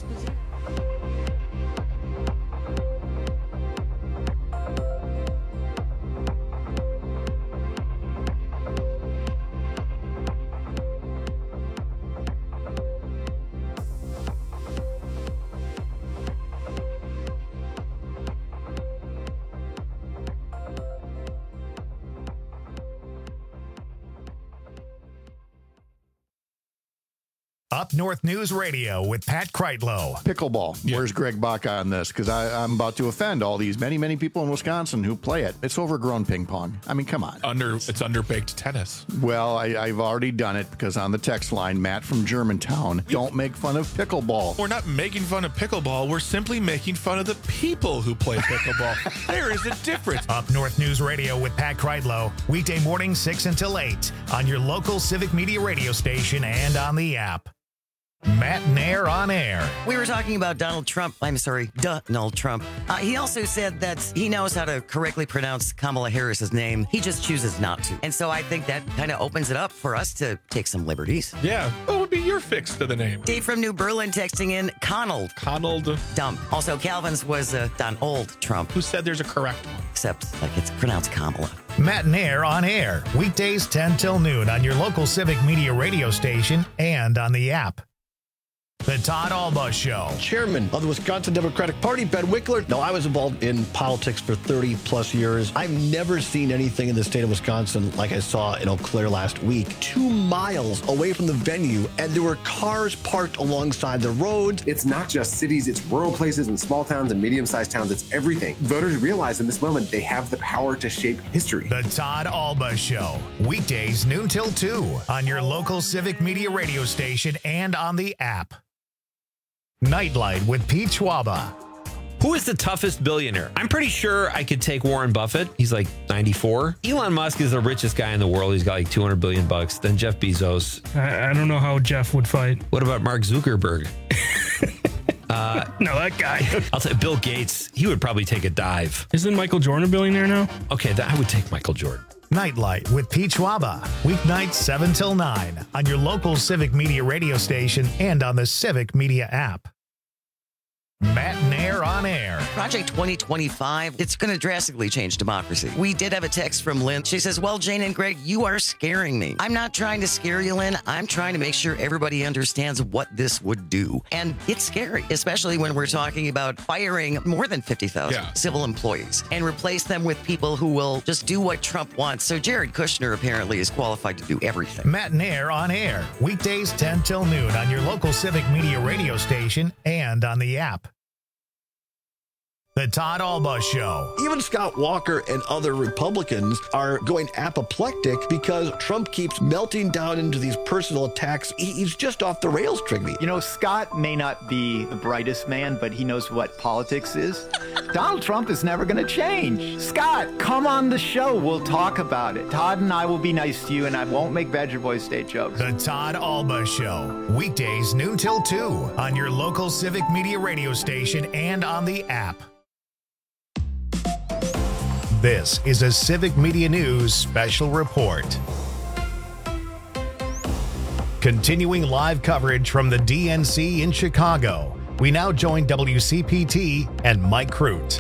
Up North News Radio with Pat Kreitlow. Pickleball. Yeah. Where's Greg Bach on this? Because I'm about to offend all these many people in Wisconsin who play it. It's overgrown ping pong. I mean, come on. It's underbaked tennis. Well, I've already done it because on the text line, Matt from Germantown, don't make fun of pickleball. We're not making fun of pickleball. We're simply making fun of the people who play pickleball. There is a difference. Up North News Radio with Pat Kreitlow. Weekday mornings 6 until 8 on your local Civic Media radio station and on the app. Matt Nair on air. We were talking about Donald Trump. Donald Trump. He also said that he knows how to correctly pronounce Kamala Harris's name. He just chooses not to. And so I think that kind of opens it up for us to take some liberties. Yeah. What would be your fix to the name? Dave from New Berlin texting in Conald. Dump. Also, Calvin's was Donald Trump. Who said there's a correct one? Except like it's pronounced Kamala. Matt Nair on air. Weekdays 10 till noon on your local Civic Media radio station and on the app. The Todd Alba Show. Chairman of the Wisconsin Democratic Party, Ben Wickler. No, I was involved in politics for 30 plus years. I've never seen anything in the state of Wisconsin like I saw in Eau Claire last week. 2 miles away from the venue, and there were cars parked alongside the roads. It's not just cities, it's rural places and small towns and medium-sized towns. It's everything. Voters realize in this moment they have the power to shape history. The Todd Alba Show. Weekdays noon till 2 on your local Civic Media radio station and on the app. Nightlight with Pete Schwaba. Who is the toughest billionaire? I'm pretty sure I could take Warren Buffett. He's like 94. Elon Musk is the richest guy in the world. He's got like $200 billion. Then Jeff Bezos. I don't know how Jeff would fight. What about Mark Zuckerberg? No, that guy. I'll say Bill Gates. He would probably take a dive. Isn't Michael Jordan a billionaire now? Okay, I would take Michael Jordan. Nightlight with Pete Schwaba. Weeknights 7 till 9 on your local Civic Media radio station and on the Civic Media app. Matt Nair on air. Project 2025, it's going to drastically change democracy. We did have a text from Lynn. She says, well, Jane and Greg, you are scaring me. I'm not trying to scare you, Lynn. I'm trying to make sure everybody understands what this would do. And it's scary, especially when we're talking about firing more than 50,000 civil employees and replace them with people who will just do what Trump wants. So Jared Kushner apparently is qualified to do everything. Matt Nair on air. Weekdays 10 till noon on your local Civic Media radio station and on the app. The Todd Alba Show. Even Scott Walker and other Republicans are going apoplectic because Trump keeps melting down into these personal attacks. He's just off the rails, Trigby. You know, Scott may not be the brightest man, but he knows what politics is. Donald Trump is never going to change. Scott, come on the show. We'll talk about it. Todd and I will be nice to you, and I won't make Badger Boys State jokes. The Todd Alba Show. Weekdays noon till 2 on your local Civic Media radio station and on the app. This is a Civic Media News special report. Continuing live coverage from the DNC in Chicago, we now join WCPT and Mike Crute.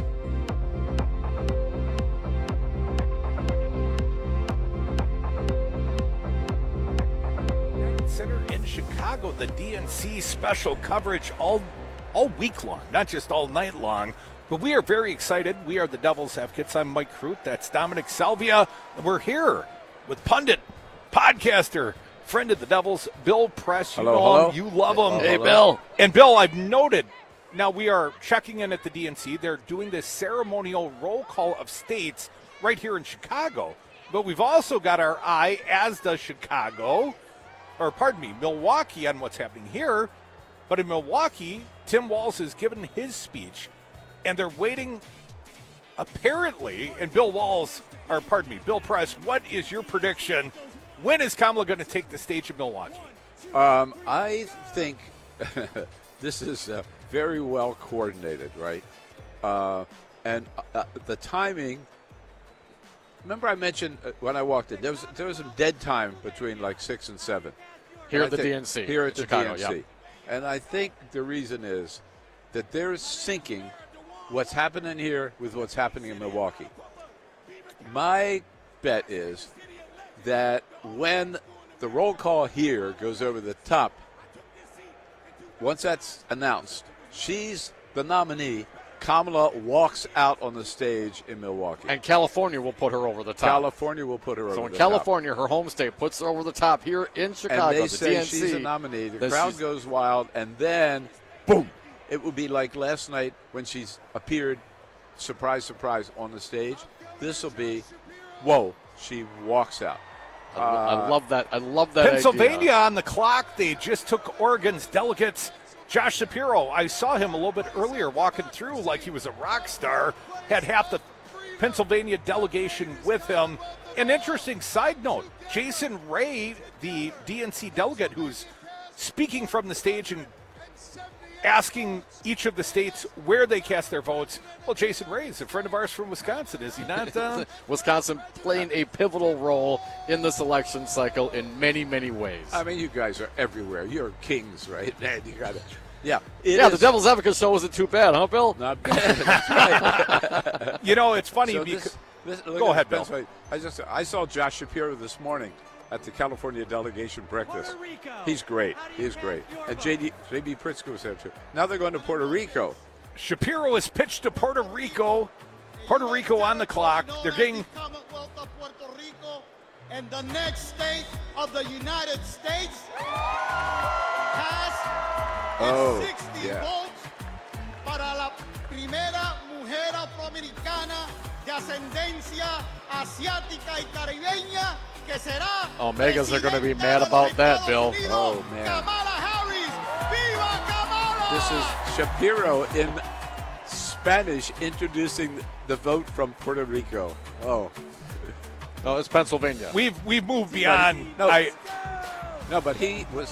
Center in Chicago, the DNC special coverage all week long, not just all night long. But we are very excited. We are the Devil's Advocates. I'm Mike Crute. That's Dominic Salvia. And we're here with pundit, podcaster, friend of the Devils, Bill Press. You know him. You love him. Hey, Bill. And Bill, I've noted, now we are checking in at the DNC. They're doing this ceremonial roll call of states right here in Chicago. But we've also got our eye, as does Milwaukee, on what's happening here. But in Milwaukee, Tim Walz has given his speech. And they're waiting, apparently, and Bill Press, what is your prediction? When is Kamala going to take the stage in Milwaukee? I think this is very well coordinated, right? And the timing, remember I mentioned when I walked in, there was some dead time between like 6 and 7. Here at the DNC. Here at Chicago, the DNC. Yep. And I think the reason is that they're syncing what's happening here with what's happening in Milwaukee. My bet is that when the roll call here goes over the top, once that's announced, she's the nominee. Kamala walks out on the stage in Milwaukee. And California will put her over the top. California will put her over the top. So when California, her home state, puts her over the top here in Chicago, and they the say DNC, she's a nominee, the crowd goes wild, and then, boom, it will be like last night when she's appeared, surprise, surprise, on the stage. This will be, whoa, she walks out. I love that. I love that Pennsylvania idea. on the clock. They just took Oregon's delegates. Josh Shapiro, I saw him a little bit earlier walking through like he was a rock star, had half the Pennsylvania delegation with him. An interesting side note, Jason Ray, the DNC delegate who's speaking from the stage and asking each of the states where they cast their votes. Well, Jason Ray is a friend of ours from Wisconsin, is he not? Wisconsin playing a pivotal role in this election cycle in many, many ways. I mean, you guys are everywhere. You're kings, right? Man, you got it. Yeah. The Devil's Advocate show wasn't too bad, huh, Bill? Not bad. That's right. You know, it's funny because... Go ahead, Bill. I saw Josh Shapiro this morning at the California delegation breakfast. He's great. He's great. And J.B. Pritzker was there too. Now they're going to Puerto Rico. Shapiro is pitched to Puerto Rico. Puerto Rico on the clock. They're getting. And the next state of the United States has 60 votes para la primera mujer afroamericana de ascendencia asiática y caribeña que será. Megas are going to be mad about that, Bill. Oh, man. Kamala Harris. Viva Kamala! This is Shapiro in Spanish introducing the vote from Puerto Rico. Oh. No, it's Pennsylvania. We've moved beyond. No, but he was.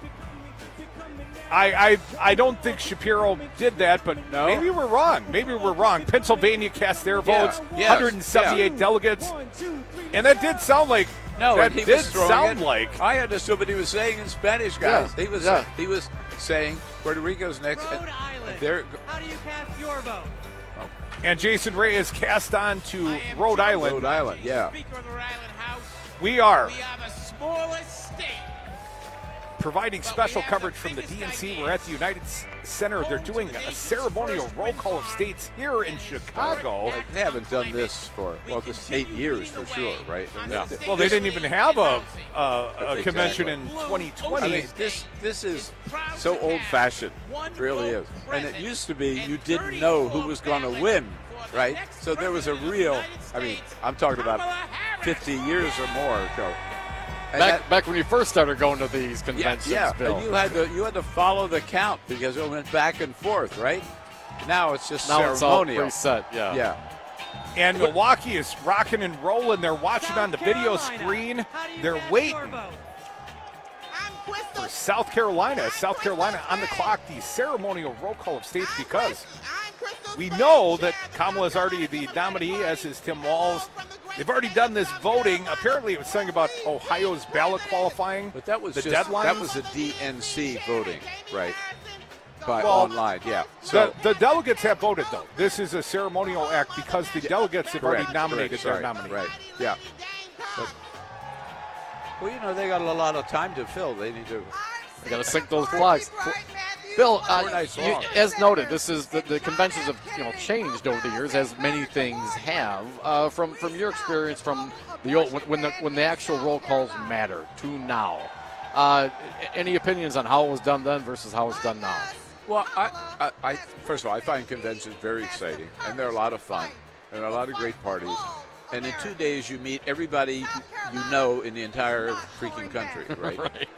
I don't think Shapiro did that, but maybe we're wrong. Pennsylvania cast their votes. 178 delegates, and that did sound like. I had assumed what he was saying in Spanish, guys. Yeah. He was saying Puerto Rico's next. Rhode Island. How do you cast your vote? And Jason Ray is cast on to Rhode Island. Rhode Island, yeah. Speaker of the Rhode Island House. We are. We are the smallest state. Providing special coverage from the DNC. We're at the United Center. They're doing a ceremonial roll call of states here in Chicago. They haven't done this for, this 8 years for sure, right? Yeah. Well, they didn't even have a convention in 2020. I mean, this is so old-fashioned, it really is. And it used to be you didn't know who was going to win, right? So there was a real, I'm talking about 50 years or more ago. Back when you first started going to these conventions, Bill. And you had to follow the count because it went back and forth, right? Now it's just ceremonial. It's all preset, yeah. And Milwaukee is rocking and rolling. They're watching on the video screen. They're waiting for South Carolina. South Carolina on the clock, the ceremonial roll call of states, because we know that Kamala is already the nominee, as is Tim Walz. They've already done this voting. Apparently, it was something about Ohio's ballot qualifying. But that was the deadline. That was the DNC voting, right? Online, yeah. So the delegates have voted, though. This is a ceremonial act because the delegates have already nominated their nominee. Right. Yeah. But, they got a lot of time to fill. They got to sync those flags. Bill, as noted, this is the conventions have changed over the years, as many things have. From your experience, from the old when the actual roll calls matter to now, any opinions on how it was done then versus how it's done now? Well, I first of all, I find conventions very exciting, and they're a lot of fun, and a lot of great parties. And in 2 days, you meet everybody you know in the entire freaking country, right? Right.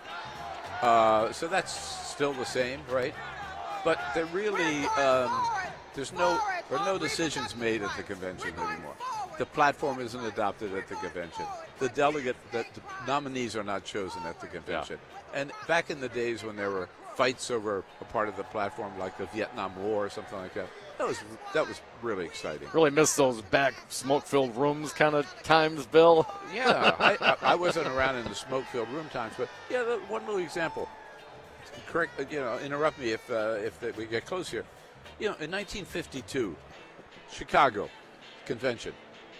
So that's still the same, right? But there really, there are no decisions made at the convention anymore. The platform isn't adopted at the convention. The nominees are not chosen at the convention. Yeah. And back in the days when there were fights over a part of the platform, like the Vietnam War or something like that, that was really exciting. Really miss those back smoke-filled rooms kind of times, Bill. Yeah, I wasn't around in the smoke-filled room times, but one little example. Correct, interrupt me if we get close here. In 1952, Chicago convention.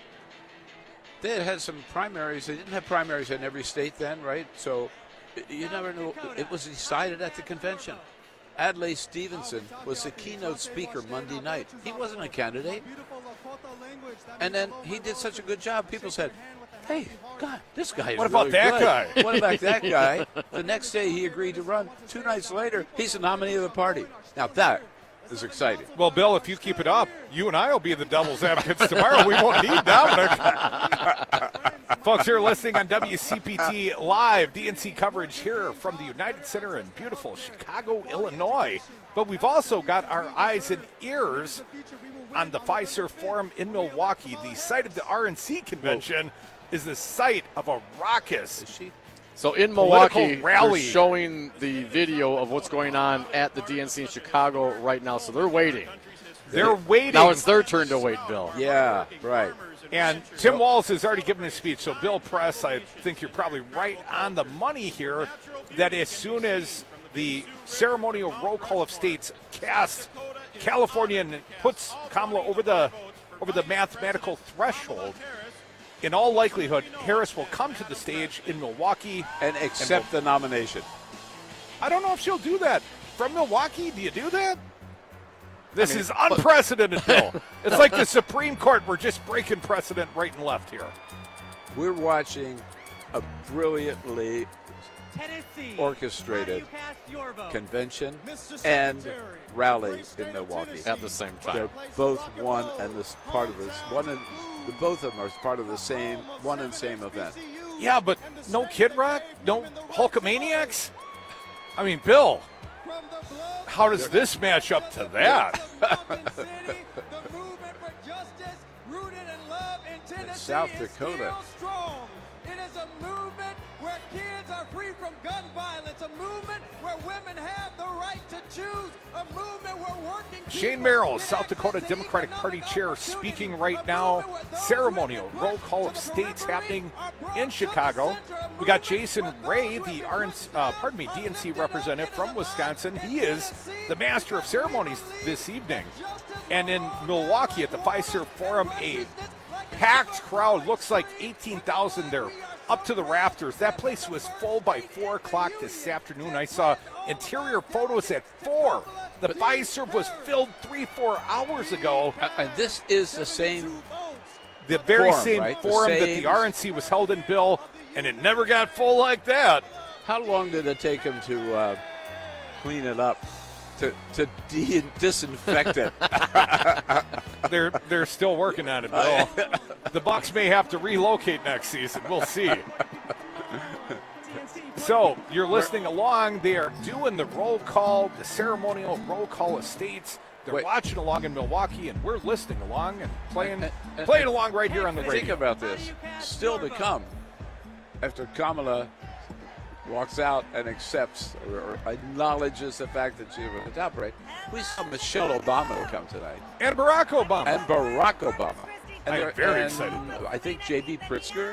They had some primaries. They didn't have primaries in every state then, right? So you never knew. It was decided at the convention. Adlai Stevenson was the keynote speaker Monday night. He wasn't a candidate. And then he did such a good job. People said, hey, God, this guy is What about really that good. guy? What about that guy? The next day he agreed to run. 2 nights later, he's the nominee of the party. Now that is exciting. Well, Bill, if you keep it up, you and I will be the devil's advocates tomorrow. We won't need Dominic. Folks, you're listening on WCPT Live, DNC coverage here from the United Center in beautiful Chicago, Illinois. But we've also got our eyes and ears on the Fiserv Forum in Milwaukee. The site of the RNC convention is the site of a raucous So in Milwaukee, rally. they're showing the video of what's going on at the DNC in Chicago right now. So they're waiting. They're waiting. Now it's their turn to wait, Bill. Yeah, right. And Tim Walz has already given his speech. So, Bill Press, I think you're probably right on the money here that as soon as the ceremonial roll call of states casts California and puts Kamala over the mathematical threshold, in all likelihood, Harris will come to the stage in Milwaukee and accept the nomination. I don't know if she'll do that. From Milwaukee, do you do that? This is unprecedented, Bill. It's like the Supreme Court. We're just breaking precedent right and left here. We're watching a brilliantly orchestrated convention and rally in Milwaukee at the same time. They're both one and this part of this one, and both of them are part of the same one and same event. Yeah, but no Kid Rock, no Hulkamaniacs. I mean, Bill, how does this match up to that? In South Dakota. It is a movement where kids are free from gun violence, a movement where women have the right to choose, a movement where working Shane Merrill, South Dakota Democratic Party chair, speaking right now. Ceremonial roll call of states happening in Chicago. We got Jason Ray, the DNC representative from Wisconsin. He is the master of ceremonies this evening. And in Milwaukee at the Fiserv Forum, a packed crowd, looks like 18,000 there, up to the rafters. That place was full by 4 o'clock this afternoon. I saw interior photos at 4. The Fiserv was filled 3-4 hours ago. And this is the same, the very forum, same right? forum that the RNC was held in, Bill, and it never got full like that. How long did it take him to clean it up? To disinfect it. They're still working on it, Bill. The Bucks may have to relocate next season. We'll see. So you're listening along. They are doing the roll call, the ceremonial roll call of states. They're watching along in Milwaukee, and we're listening along and playing along right here on the radio. Think about this. Still to come after Kamala walks out and accepts or acknowledges the fact that she was adopted. We saw Michelle Obama come tonight. And Barack Obama. And I'm very excited. I think J.B. Pritzker.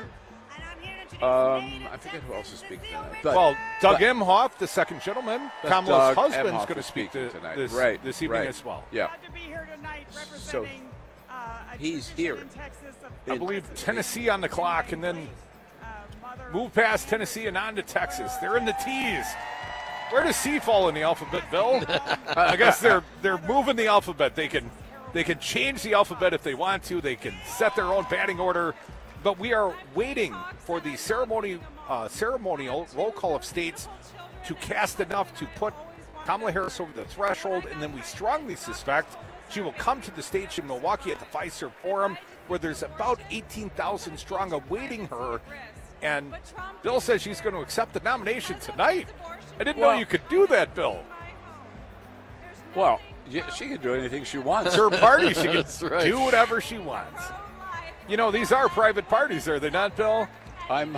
I forget who else is speaking tonight. Well, Doug Emhoff, the second gentleman, Kamala's husband, is going to speak tonight. This evening as well. Yeah. So he's here. I believe Tennessee on the clock, and then move past Tennessee and on to Texas. They're in the T's. Where does C fall in the alphabet, Bill? I guess they're moving the alphabet. They can change the alphabet if they want to. They can set their own batting order. But we are waiting for the ceremonial roll call of states to cast enough to put Kamala Harris over the threshold, and then we strongly suspect she will come to the stage in Milwaukee at the Fiserv Forum, where there's about 18,000 strong awaiting her. And Bill says she's going to accept the nomination tonight. I didn't know you could do that, Bill. Well, yeah, she can do anything she wants. It's her party. She can do whatever she wants. You know, these are private parties, are they not, Bill? I'm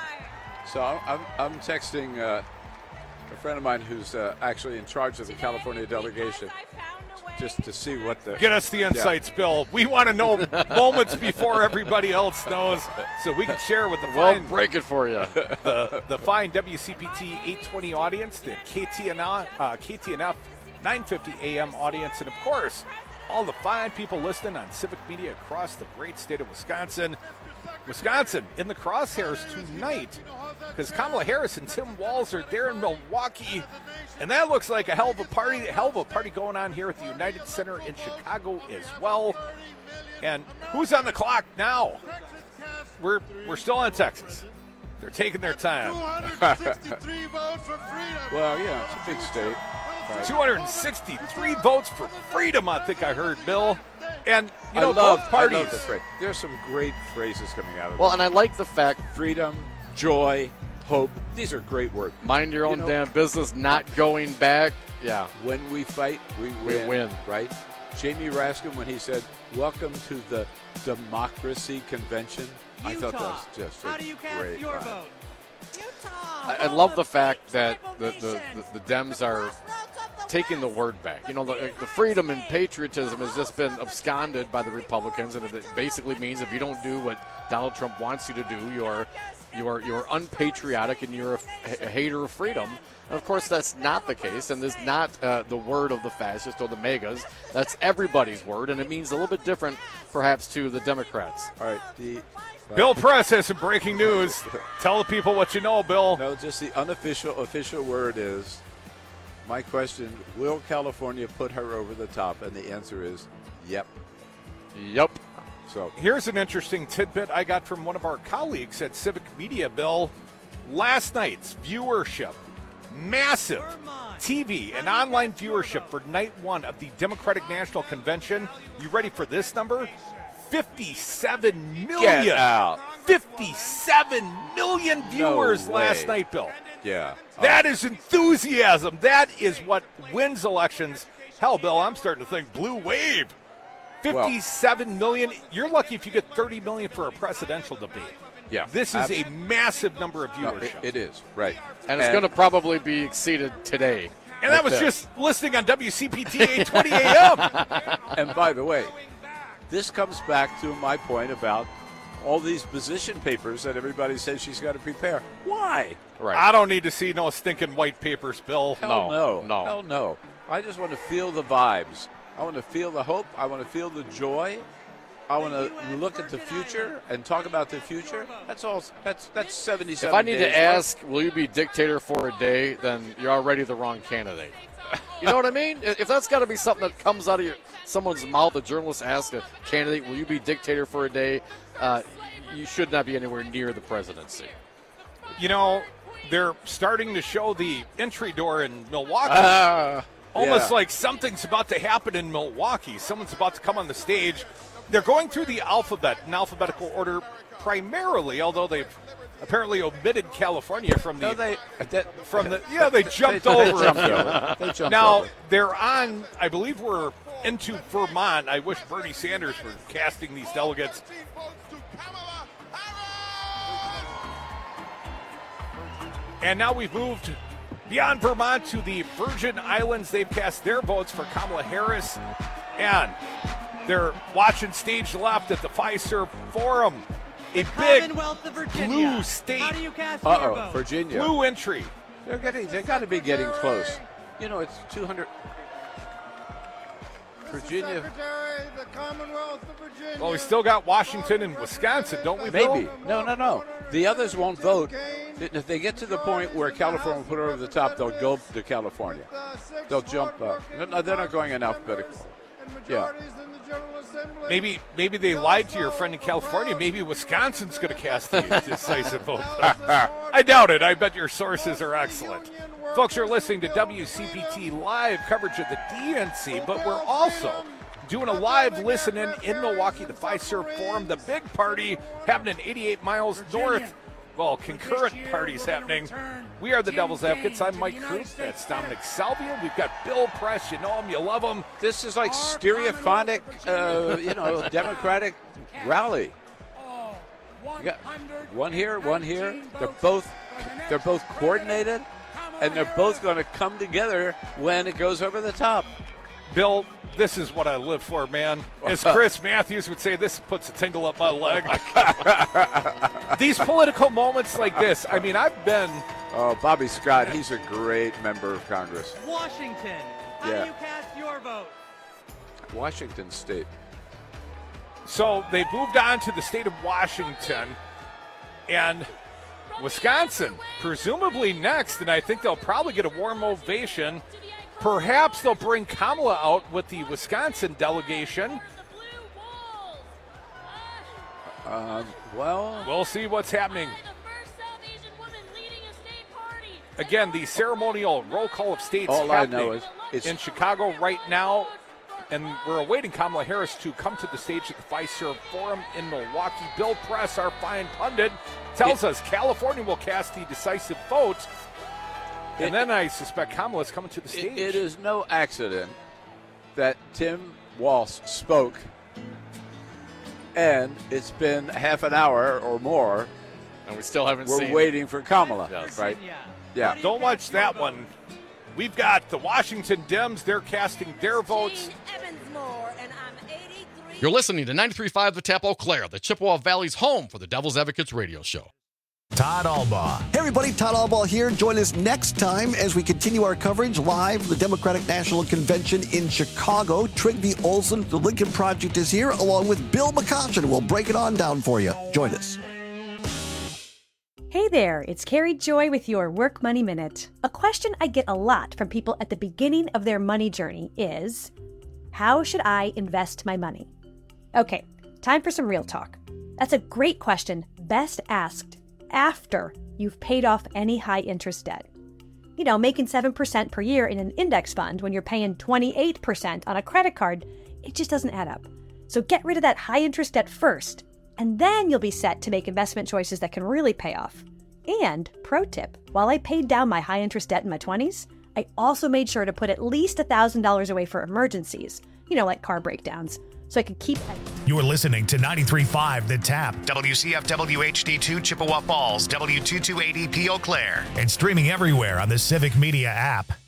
texting a friend of mine who's actually in charge of the California delegation, just to see what the... Get us the insights, Bill. We want to know moments before everybody else knows, so we can share with the fine... break it for you. the fine WCPT 820 audience, the KTNF 950 AM audience, and, of course, all the fine people listening on Civic Media across the great state of Wisconsin. Wisconsin in the crosshairs tonight because Kamala Harris and Tim Walz are there in Milwaukee, and that looks like a hell of a party going on here at the United Center in Chicago as well. And who's on the clock now? We're still on Texas. They're taking their time. 263 votes for freedom. Well, yeah, it's a big state. 263 votes for freedom, I think I heard, Bill. And, you know, both parties. I love the phrase. There's some great phrases coming out of Well, this. and I like the fact freedom, joy, hope. These are great words. Mind your own damn business, not going back. Yeah. When we fight, we win. Right? Jamie Raskin, when he said, "Welcome to the Democracy Convention," I thought that was just How do you cast great your line. vote? I love the fact that the Dems are taking the word back. You know, the freedom and patriotism has just been absconded by the Republicans, and it basically means if you don't do what Donald Trump wants you to do, you're unpatriotic and you're a hater of freedom. And of course, that's not the case, and this is not the word of the fascists or the MAGAs. That's everybody's word, and it means a little bit different, perhaps, to the Democrats. All right, Bill Press has some breaking news. Tell the people what you know, Bill. No, just the official word is, my question, will California put her over the top? And the answer is, yep. Yep. So here's an interesting tidbit I got from one of our colleagues at Civic Media, Bill. Last night's viewership, massive TV and online viewership for night one of the Democratic National Convention. You ready for this number? 57 million. Get out. 57 million viewers last night, Bill. Yeah. That is enthusiasm. That is what wins elections. Hell, Bill, I'm starting to think blue wave. 57 million. You're lucky if you get 30 million for a presidential debate. Yeah. This is a massive number of viewership. It is, right. And it's going to probably be exceeded today. And that was just listening on WCPT 820 AM. And by the way, this comes back to my point about all these position papers that everybody says she's got to prepare. Why? Right. I don't need to see no stinking white papers, Bill. Hell no. I just want to feel the vibes. I want to feel the hope. I want to feel the joy. I want to look at the future and talk about the future. That's all. That's 77 days. If I need to ask, will you be dictator for a day, then you're already the wrong candidate. You know what I mean? If that's got to be something that comes out of someone's mouth, a journalist asks a candidate, will you be dictator for a day, you should not be anywhere near the presidency. You know, they're starting to show the entry door in Milwaukee. Almost like something's about to happen in Milwaukee. Someone's about to come on the stage. They're going through the alphabet in alphabetical order primarily, although they've apparently omitted California from the. They jumped over. They jumped now over. They're on. I believe we're into Vermont. I wish Bernie Sanders were casting these delegates. And now we've moved beyond Vermont to the Virgin Islands. They've cast their votes for Kamala Harris. And they're watching stage left at the Fiserv Forum. A big blue state. How do you cast your vote? Virginia. Blue entry. They got to be getting close. You know, it's 200. Virginia. The Commonwealth of Virginia. Well, we still got Washington and Wisconsin, don't we, Maybe. Bill? No. The others won't vote. If they get to the point where California will put her over the top, they'll go to California. They'll jump up. No, they're not going in alphabetical. Yeah. Maybe they lied to your friend in California. Maybe Wisconsin's going to cast the decisive vote. I doubt it. I bet your sources are excellent. Folks, you're listening to WCPT live coverage of the DNC, but we're also doing a live listen-in Milwaukee, the Fiserv Forum, the big party happening 88 miles north. Well, concurrent parties happening. We are the Devil's Advocates. I'm Mike Krupp. That's Dominic Salvia. We've got Bill Press. You know him. You love him. This is like stereophonic, Democratic rally. You got one here. They're both coordinated, and they're both going to come together when it goes over the top. Bill, this is what I live for, man. As Chris Matthews would say, this puts a tingle up my leg. These political moments like this, I mean, I've been... Oh, Bobby Scott, he's a great member of Congress. Washington, how do you cast your vote? Washington State. So they moved on to the state of Washington and Wisconsin, presumably next, and I think they'll probably get a warm ovation. Perhaps they'll bring Kamala out with the Wisconsin delegation. We'll see what's happening. Again, the ceremonial roll call of states happening in Chicago right now. And we're awaiting Kamala Harris to come to the stage at the Fiserv Forum in Milwaukee. Bill Press, our fine pundit, tells us California will cast the decisive vote. And then I suspect Kamala's coming to the stage. It is no accident that Tim Walz spoke, and it's been half an hour or more, and we still haven't seen. We're waiting for Kamala, right? Yeah. Don't watch that one. We've got the Washington Dems. They're casting their votes. You're listening to 93.5 The Tap Eau Claire, the Chippewa Valley's home for the Devil's Advocates radio show. Todd Albaugh. Hey everybody, Todd Albaugh here. Join us next time as we continue our coverage live from the Democratic National Convention in Chicago. Trygve Olsen, the Lincoln Project, is here, along with Bill McCoshen. We'll break it on down for you. Join us. Hey there, it's Carrie Joy with your Work Money Minute. A question I get a lot from people at the beginning of their money journey is, how should I invest my money? Okay, time for some real talk. That's a great question, best asked after you've paid off any high-interest debt. You know, making 7% per year in an index fund when you're paying 28% on a credit card, it just doesn't add up. So get rid of that high-interest debt first, and then you'll be set to make investment choices that can really pay off. And, pro tip, while I paid down my high-interest debt in my 20s, I also made sure to put at least $1,000 away for emergencies, you know, like car breakdowns, so I could keep... You're listening to 93.5 The Tap, WCFW HD2 Chippewa Falls, W228EP Eau Claire, and streaming everywhere on the Civic Media app.